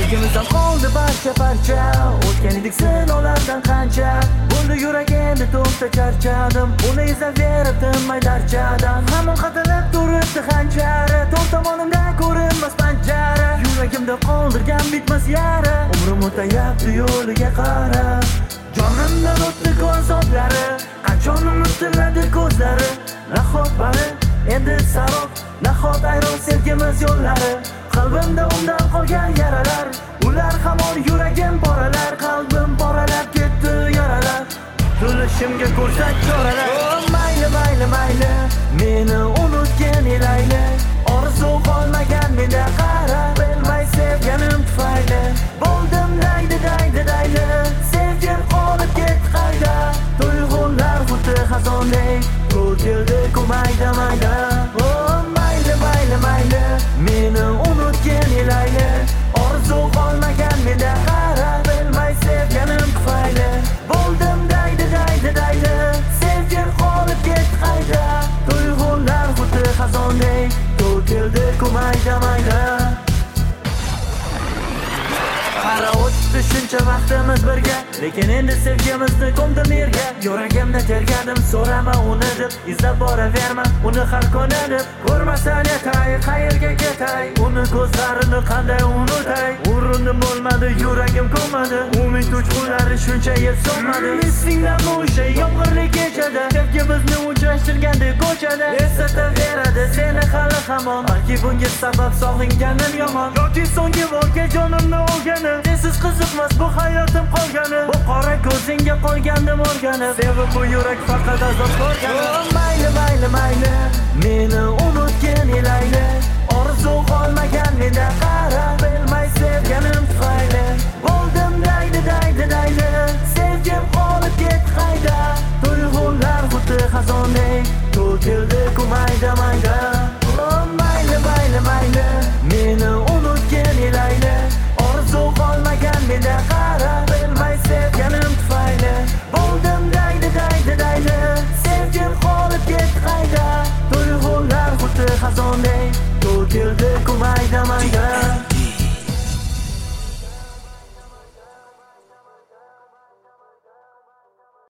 Sevgimizdan qoldi barcha parcha, o'tgan edik sinovlardan qancha. Bo'ldi yurak endi to'xta charchadim, uni izlaverib tinmay darchadan. Hamon qatalab turibdi hanjari, to'rt tomonimda ko'rinmas panjara. Yuragimda qoldirgan bitmas yara, umrim o'tayapti yo'liga qara. Jonimdan o'tdi ko'zoblari, qachon unutiladi ko'zlari. Nahot bari endi sarob, nahot ayron sevgimiz yo'llari. Qalbimda undan qolgan yaralar, ular hamon yuragim poralar. Qalbim poralab ketdi yaralar, to'lishimga ko'rsat choralar. Mayli mayli mayli, meni unutgin ilayli. Orzu qolmagan menda qara, bilmay sevganim tufayli. Bo'ldim daydi daydi dayli, sevgim qolib ketdi qayda. Tuyg'ular xuddi xazondek, to'kildi mayda mayda. Mayli mayli mayli, meni unutgin ilayli. Orzu qolmagan menda qara, bilmay sevganim tufayli. Bo'ldim daydi daydi dayli, sevgim qolib ketdi qayda. Tuyg'ular xuddi xazondek, to'kildi mayda mayda. Qara o'tdi shuncha vaqtimiz birga, lekin endi sevgimizni ko'mdim yerga. Yuragimda tergadim, so'rama uni deb, izlab boraverma uni har kuni deb. Ko'rmasdan yetay, qayerga ketay, uni ko'zlarini qanday unutay. Urindim bo'lmadi, yuragim ko'madi, umid uchqunlari shuncha yil so'nmadi. Esingdami o'sha yomg'irli kechada, sevgimizni uchrashtirgandek ko'chada. Eslataveradi seni hali hamon, balki bunga sabab sog'inganim yomon, yoki so'nggi voqea jonimni olgani. Sensiz qiziqmas bu hayotim qolgani, bu qora ko'zingga qolgandim o'rganib. Sevib bu yurak faqat azob ko'rgani. Mayli mayli mayli,